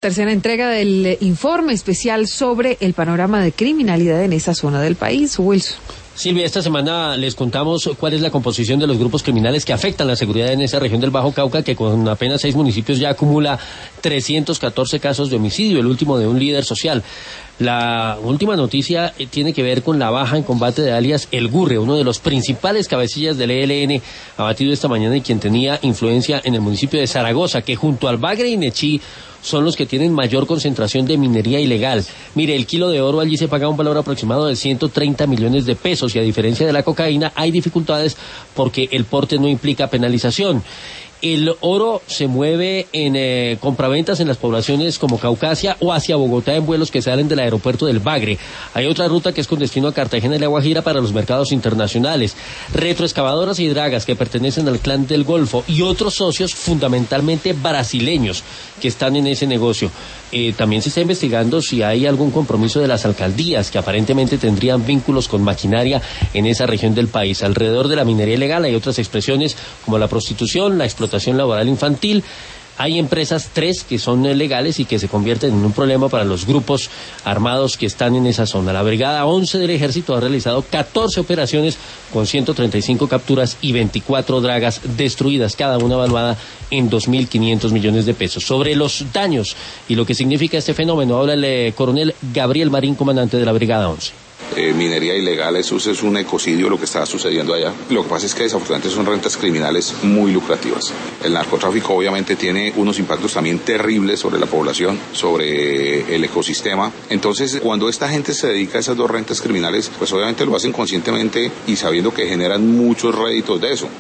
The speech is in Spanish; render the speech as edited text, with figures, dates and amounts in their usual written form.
Tercera entrega del informe especial sobre el panorama de criminalidad en esa zona del país, Wilson. Silvia, esta semana les contamos cuál es la composición de los grupos criminales que afectan la seguridad en esa región del Bajo Cauca, que con apenas 6 municipios ya acumula 314 casos de homicidio, el último de un líder social. La última noticia tiene que ver con la baja en combate de alias El Gurre, uno de los principales cabecillas del ELN, abatido esta mañana y quien tenía influencia en el municipio de Zaragoza, que junto al Bagre y Nechí son los que tienen mayor concentración de minería ilegal. Mire, el kilo de oro allí se paga un valor aproximado de 130 millones de pesos y a diferencia de la cocaína hay dificultades porque el porte no implica penalización. El oro se mueve en compraventas en las poblaciones como Caucasia o hacia Bogotá en vuelos que salen del aeropuerto del Bagre. Hay otra ruta que es con destino a Cartagena y La Guajira para los mercados internacionales. Retroexcavadoras y dragas que pertenecen al clan del Golfo y otros socios fundamentalmente brasileños que están en ese negocio. También se está investigando si hay algún compromiso de las alcaldías que aparentemente tendrían vínculos con maquinaria en esa región del país. Alrededor de la minería ilegal hay otras expresiones como la prostitución, la explotación laboral infantil. Hay empresas 3 que son legales y que se convierten en un problema para los grupos armados que están en esa zona. La Brigada 11 del Ejército ha realizado 14 operaciones con 135 capturas y 24 dragas destruidas, cada una evaluada en 2.500 millones de pesos. Sobre los daños y lo que significa este fenómeno, habla el coronel Gabriel Marín, comandante de la Brigada 11. Minería ilegal, eso es un ecocidio lo que está sucediendo allá. Lo que pasa es que desafortunadamente son rentas criminales muy lucrativas. El narcotráfico obviamente tiene unos impactos también terribles sobre la población, sobre el ecosistema. Entonces, cuando esta gente se dedica a esas dos rentas criminales, pues obviamente lo hacen conscientemente y sabiendo que generan muchos réditos de eso.